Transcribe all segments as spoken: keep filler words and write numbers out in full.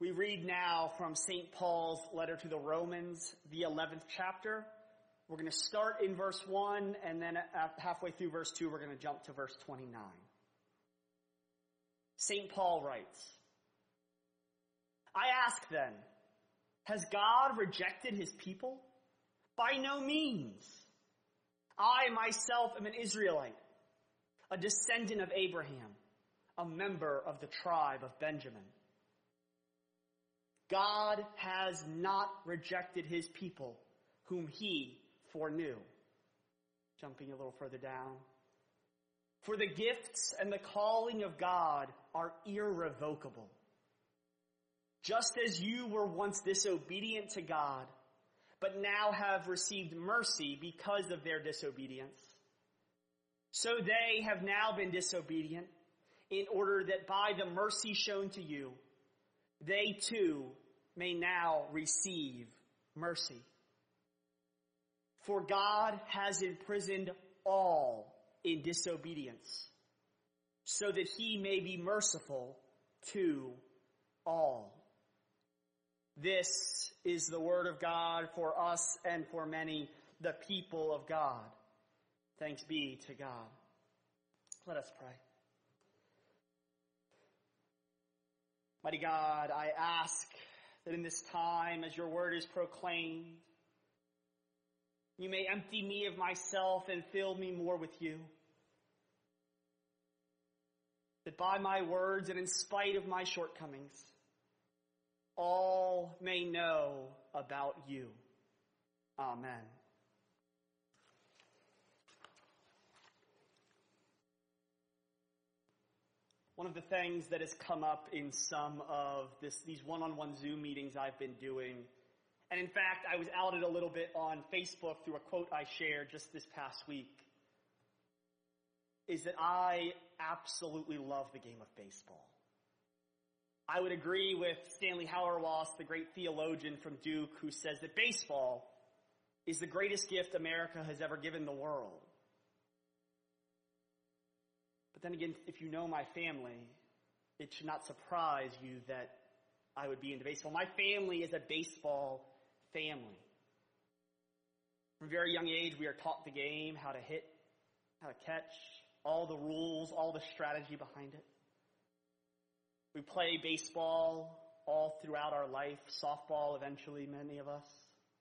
We read now from Saint Paul's letter to the Romans, the eleventh chapter. We're going to start in verse one, and then halfway through verse two, we're going to jump to verse twenty-nine. Saint Paul writes, I ask then, has God rejected his people? By no means. I myself am an Israelite, a descendant of Abraham, a member of the tribe of Benjamin. God has not rejected his people, whom he foreknew. Jumping a little further down. For the gifts and the calling of God are irrevocable. Just as you were once disobedient to God, but now have received mercy because of their disobedience, so they have now been disobedient, in order that by the mercy shown to you, they too may now receive mercy. For God has imprisoned all in disobedience, so that he may be merciful to all. This is the word of God for us and for many, the people of God. Thanks be to God. Let us pray. Mighty God, I ask that in this time, as your word is proclaimed, you may empty me of myself and fill me more with you. That by my words and in spite of my shortcomings, all may know about you. Amen. One of the things that has come up in some of this, these one-on-one Zoom meetings I've been doing, and in fact, I was outed a little bit on Facebook through a quote I shared just this past week, is that I absolutely love the game of baseball. I would agree with Stanley Hauerwas, the great theologian from Duke, who says that baseball is the greatest gift America has ever given the world. But then again, if you know my family, it should not surprise you that I would be into baseball. My family is a baseball family. From a very young age, we are taught the game, how to hit, how to catch, all the rules, all the strategy behind it. We play baseball all throughout our life, softball eventually, many of us.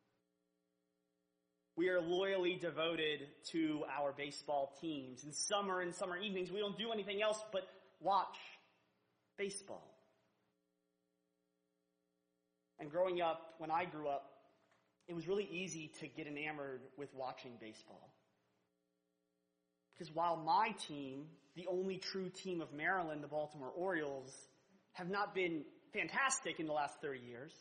We are loyally devoted to our baseball teams. In summer and summer evenings, we don't do anything else but watch baseball. And growing up, when I grew up, it was really easy to get enamored with watching baseball. Because while my team, the only true team of Maryland, the Baltimore Orioles, have not been fantastic in the last thirty years,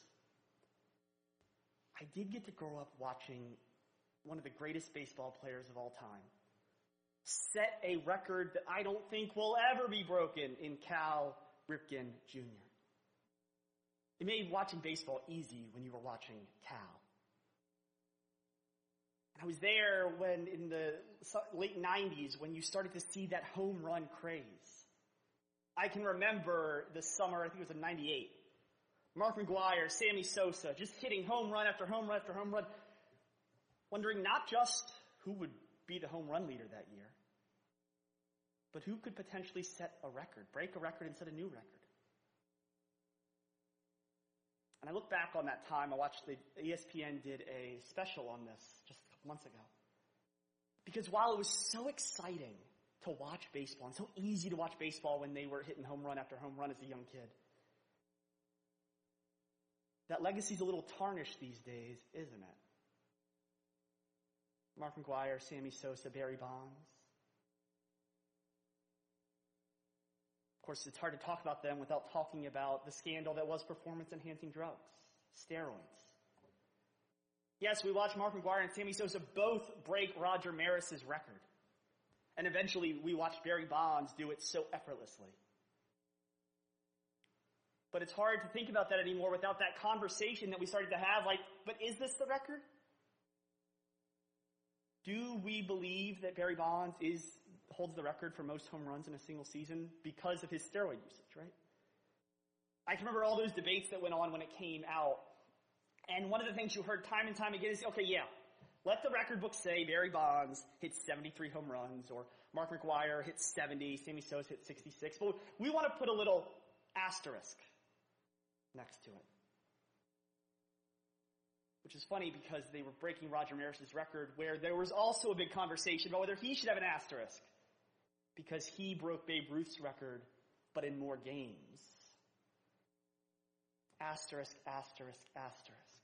I did get to grow up watching one of the greatest baseball players of all time set a record that I don't think will ever be broken in Cal Ripken Junior It made watching baseball easy when you were watching Cal. And I was there when, in the late nineties, when you started to see that home run craze. I can remember the summer, I think it was in ninety-eight, Mark McGwire, Sammy Sosa, just hitting home run after home run after home run, wondering not just who would be the home run leader that year, but who could potentially set a record, break a record and set a new record. And I look back on that time, I watched the E S P N did a special on this just a couple months ago. Because while it was so exciting to watch baseball, and so easy to watch baseball when they were hitting home run after home run as a young kid, that legacy's a little tarnished these days, isn't it? Mark McGwire, Sammy Sosa, Barry Bonds. Of course, it's hard to talk about them without talking about the scandal that was performance-enhancing drugs, steroids. Yes, we watched Mark McGwire and Sammy Sosa both break Roger Maris's record. And eventually we watched Barry Bonds do it so effortlessly. But it's hard to think about that anymore without that conversation that we started to have, like, but is this the record? Do we believe that Barry Bonds is holds the record for most home runs in a single season because of his steroid usage, right? I can remember all those debates that went on when it came out. And one of the things you heard time and time again is, okay, yeah, let the record book say Barry Bonds hit seventy-three home runs, or Mark McGwire hit seventy, Sammy Sosa hit sixty-six. But we want to put a little asterisk next to it. Which is funny because they were breaking Roger Maris's record, where there was also a big conversation about whether he should have an asterisk, because he broke Babe Ruth's record, but in more games. Asterisk, asterisk, asterisk.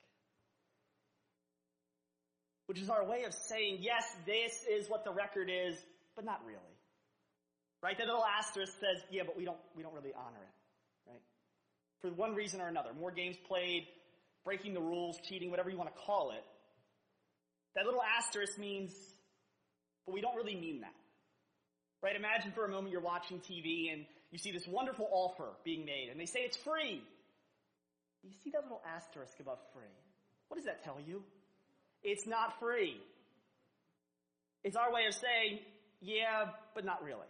Which is our way of saying, yes, this is what the record is, but not really. Right? That little asterisk says, yeah, but we don't we don't really honor it. Right? For one reason or another. More games played, breaking the rules, cheating, whatever you want to call it. That little asterisk means, but we don't really mean that. Right? Imagine for a moment you're watching T V and you see this wonderful offer being made, and they say it's free. You see that little asterisk above free. What does that tell you? It's not free. It's our way of saying, yeah, but not really.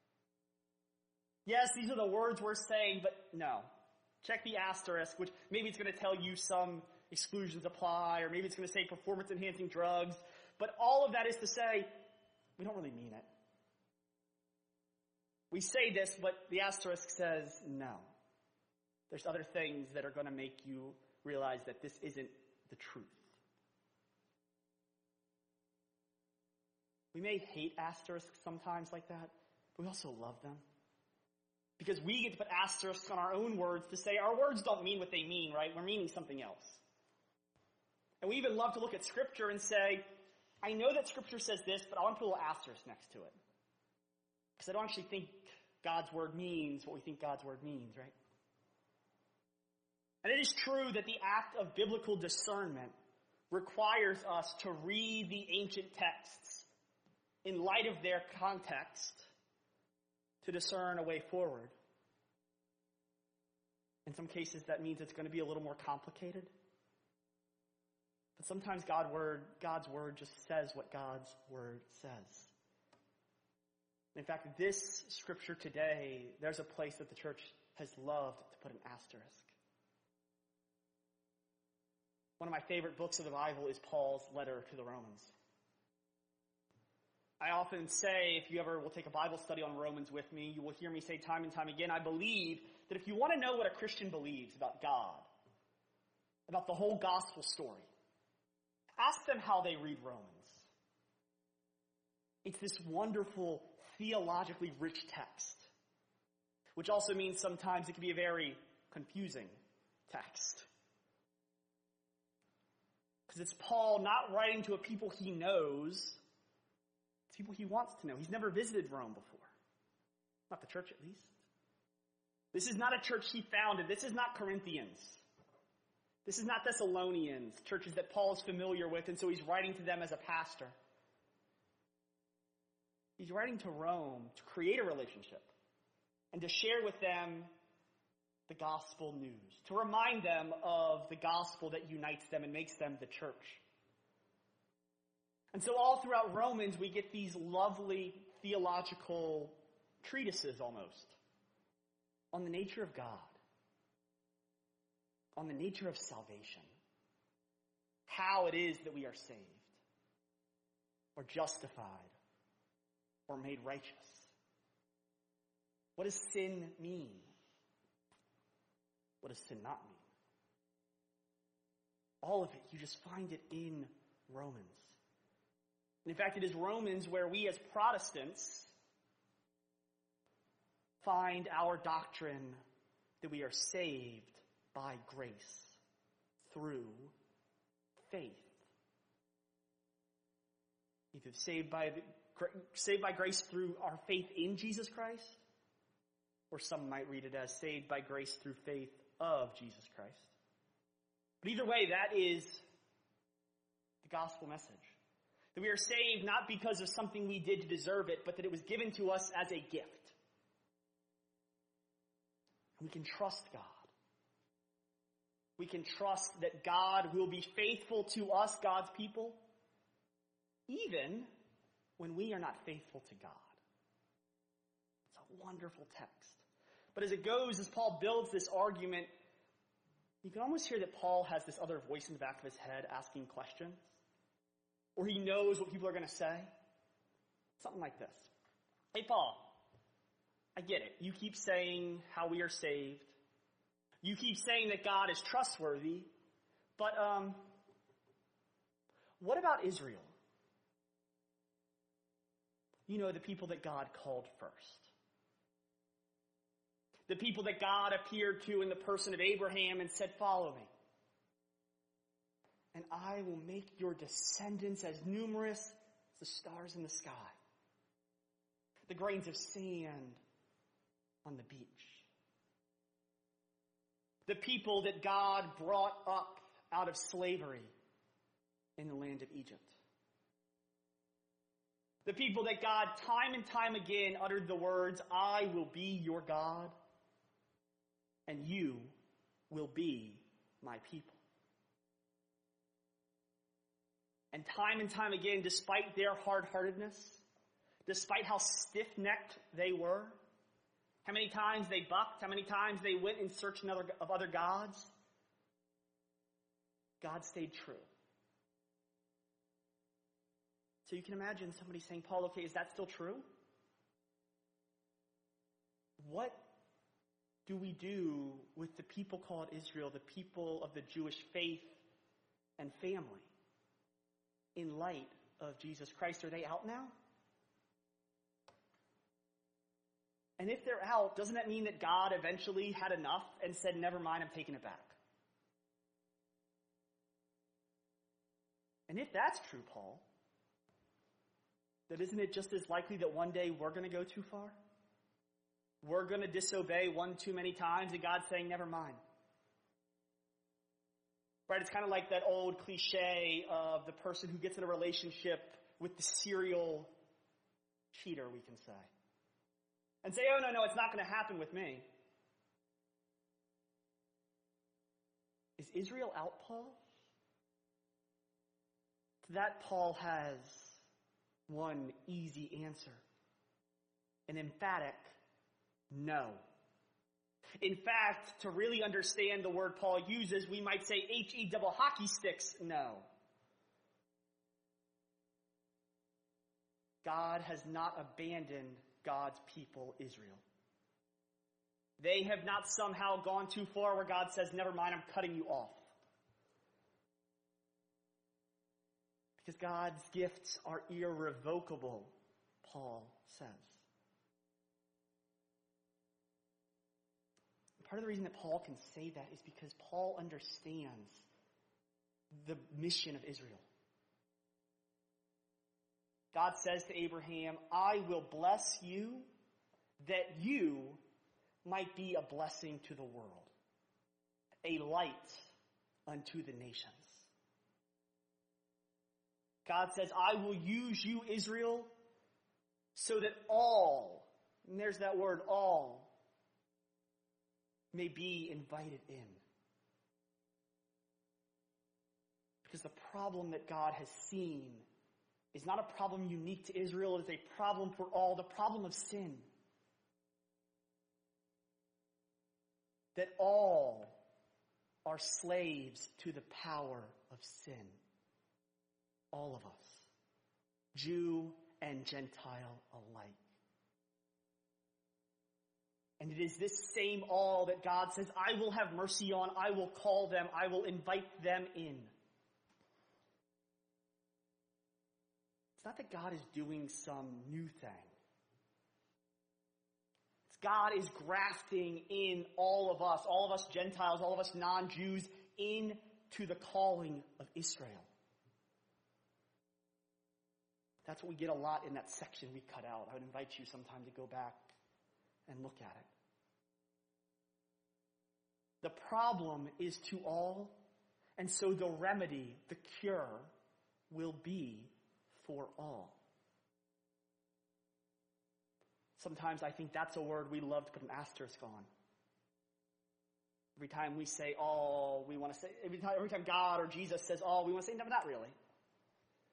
Yes, these are the words we're saying, but no. Check the asterisk, which maybe it's going to tell you some exclusions apply, or maybe it's going to say performance-enhancing drugs. But all of that is to say, we don't really mean it. We say this, but the asterisk says no. There's other things that are going to make you realize that this isn't the truth. We may hate asterisks sometimes like that, but we also love them. Because we get to put asterisks on our own words to say our words don't mean what they mean, right? We're meaning something else. And we even love to look at Scripture and say, I know that Scripture says this, but I want to put a little asterisk next to it. Because I don't actually think God's Word means what we think God's Word means, right? And it is true that the act of biblical discernment requires us to read the ancient texts in light of their context to discern a way forward. In some cases, that means it's going to be a little more complicated. But sometimes God's word, God's word just says what God's word says. In fact, this scripture today, there's a place that the church has loved to put an asterisk. One of my favorite books of the Bible is Paul's letter to the Romans. I often say, if you ever will take a Bible study on Romans with me, you will hear me say time and time again, I believe that if you want to know what a Christian believes about God, about the whole gospel story, ask them how they read Romans. It's this wonderful, theologically rich text, which also means sometimes it can be a very confusing text. Because it's Paul not writing to a people he knows, it's people he wants to know. He's never visited Rome before. Not the church, at least. This is not a church he founded. This is not Corinthians. This is not Thessalonians, churches that Paul is familiar with, and so he's writing to them as a pastor. He's writing to Rome to create a relationship and to share with them the gospel news, to remind them of the gospel that unites them and makes them the church. And so all throughout Romans, we get these lovely theological treatises almost on the nature of God, on the nature of salvation, how it is that we are saved, or justified, or made righteous. What does sin mean? What does sin not mean? All of it, you just find it in Romans. And in fact, it is Romans where we as Protestants find our doctrine that we are saved by grace through faith. Either saved by the saved by grace through our faith in Jesus Christ, or some might read it as saved by grace through faith of Jesus Christ. But either way, that is the gospel message. That we are saved not because of something we did to deserve it, but that it was given to us as a gift. And we can trust God. We can trust that God will be faithful to us, God's people, even when we are not faithful to God. It's a wonderful text. But as it goes, as Paul builds this argument, you can almost hear that Paul has this other voice in the back of his head asking questions. Or he knows what people are going to say. Something like this. Hey, Paul, I get it. You keep saying how we are saved. You keep saying that God is trustworthy. But um, what about Israel? You know, the people that God called first. The people that God appeared to in the person of Abraham and said, follow me. And I will make your descendants as numerous as the stars in the sky. The grains of sand on the beach. The people that God brought up out of slavery in the land of Egypt. The people that God time and time again uttered the words, I will be your God, and you will be my people. And time and time again, despite their hard-heartedness, despite how stiff-necked they were, how many times they bucked, how many times they went in search of other gods, God stayed true. So you can imagine somebody saying, Paul, okay, is that still true? What do we do with the people called Israel, the people of the Jewish faith and family, in light of Jesus Christ? Are they out now? And if they're out, doesn't that mean that God eventually had enough and said, never mind, I'm taking it back? And if that's true, Paul, then isn't it just as likely that one day we're going to go too far? We're going to disobey one too many times, and God's saying, never mind. Right? It's kind of like that old cliche of the person who gets in a relationship with the serial cheater, we can say. And say, oh, no, no, it's not going to happen with me. Is Israel out, Paul? To that, Paul has one easy answer. An emphatic no. In fact, to really understand the word Paul uses, we might say H E double hockey sticks no. God has not abandoned God's people, Israel. They have not somehow gone too far where God says, never mind, I'm cutting you off. Because God's gifts are irrevocable, Paul says. Part of the reason that Paul can say that is because Paul understands the mission of Israel. God says to Abraham, I will bless you that you might be a blessing to the world, a light unto the nations. God says, I will use you, Israel, so that all, and there's that word, all, may be invited in. Because the problem that God has seen is not a problem unique to Israel. It is a problem for all, the problem of sin. That all are slaves to the power of sin. All of us. Jew and Gentile alike. And it is this same all that God says, I will have mercy on, I will call them, I will invite them in. It's not that God is doing some new thing. It's God is grafting in all of us, all of us Gentiles, all of us non-Jews, into the calling of Israel. That's what we get a lot in that section we cut out. I would invite you sometime to go back and look at it. The problem is to all, and so the remedy, the cure, will be for all. Sometimes I think that's a word we love to put an asterisk on. Every time we say all, we want to say, every time, every time God or Jesus says all, we want to say, no, not really.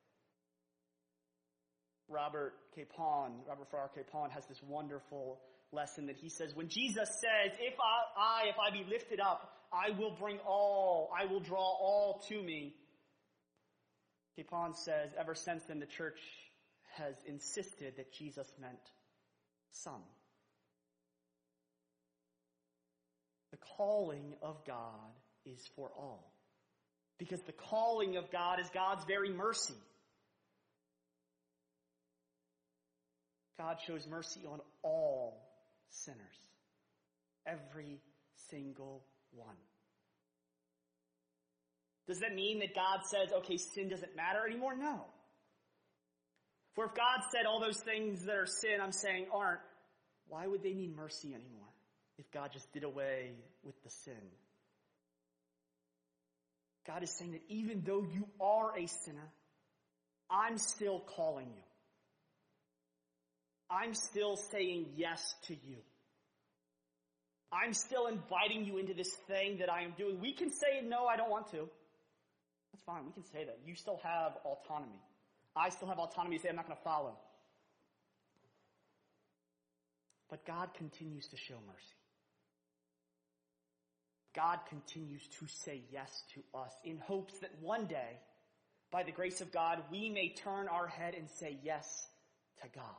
Robert Capon, Robert Farrar Capon has this wonderful lesson that he says, when Jesus says, if I, I, if I be lifted up, I will bring all, I will draw all to me. Capon says, ever since then the church has insisted that Jesus meant some. The calling of God is for all. Because the calling of God is God's very mercy. God shows mercy on all sinners. Every single one. Does that mean that God says, okay, sin doesn't matter anymore? No. For if God said all those things that are sin, I'm saying aren't, why would they need mercy anymore if God just did away with the sin? God is saying that even though you are a sinner, I'm still calling you. I'm still saying yes to you. I'm still inviting you into this thing that I am doing. We can say, no, I don't want to. That's fine. We can say that. You still have autonomy. I still have autonomy to say I'm not going to follow. But God continues to show mercy. God continues to say yes to us in hopes that one day, by the grace of God, we may turn our head and say yes to God.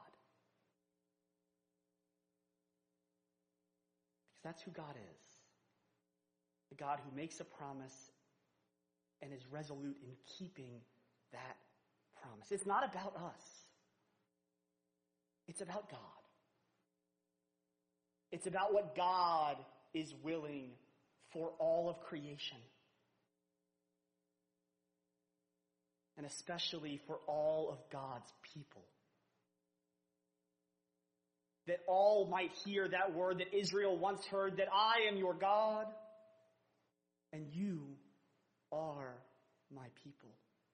Because that's who God is. The God who makes a promise and is resolute in keeping that promise. It's not about us. It's about God. It's about what God is willing for all of creation. And especially for all of God's people. That all might hear that word that Israel once heard, that I am your God, and you are my people.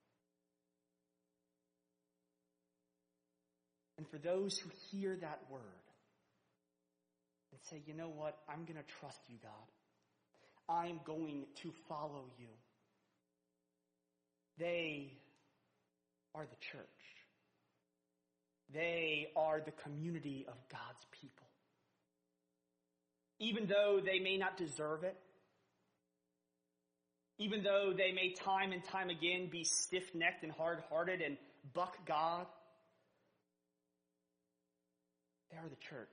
And for those who hear that word and say, you know what, I'm going to trust you, God. I'm going to follow you. They are the church. They are the community of God's people. Even though they may not deserve it, even though they may time and time again be stiff-necked and hard-hearted and buck God, they are the church.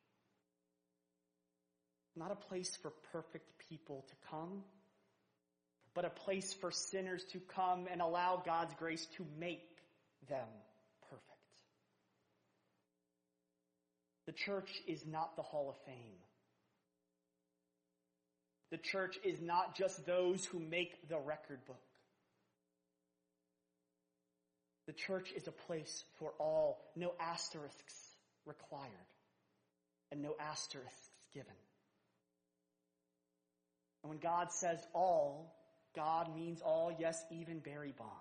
Not a place for perfect people to come, but a place for sinners to come and allow God's grace to make them perfect. The church is not the Hall of Fame. The church is not just those who make the record book. The church is a place for all, no asterisks required, and no asterisks given. And when God says all, God means all, yes, even Barry Bonds.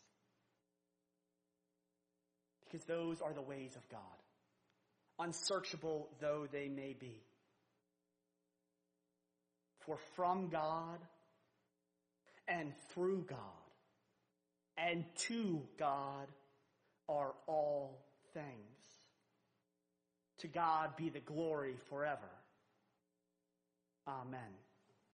Because those are the ways of God, unsearchable though they may be. For from God and through God and to God are all things. To God be the glory forever. Amen.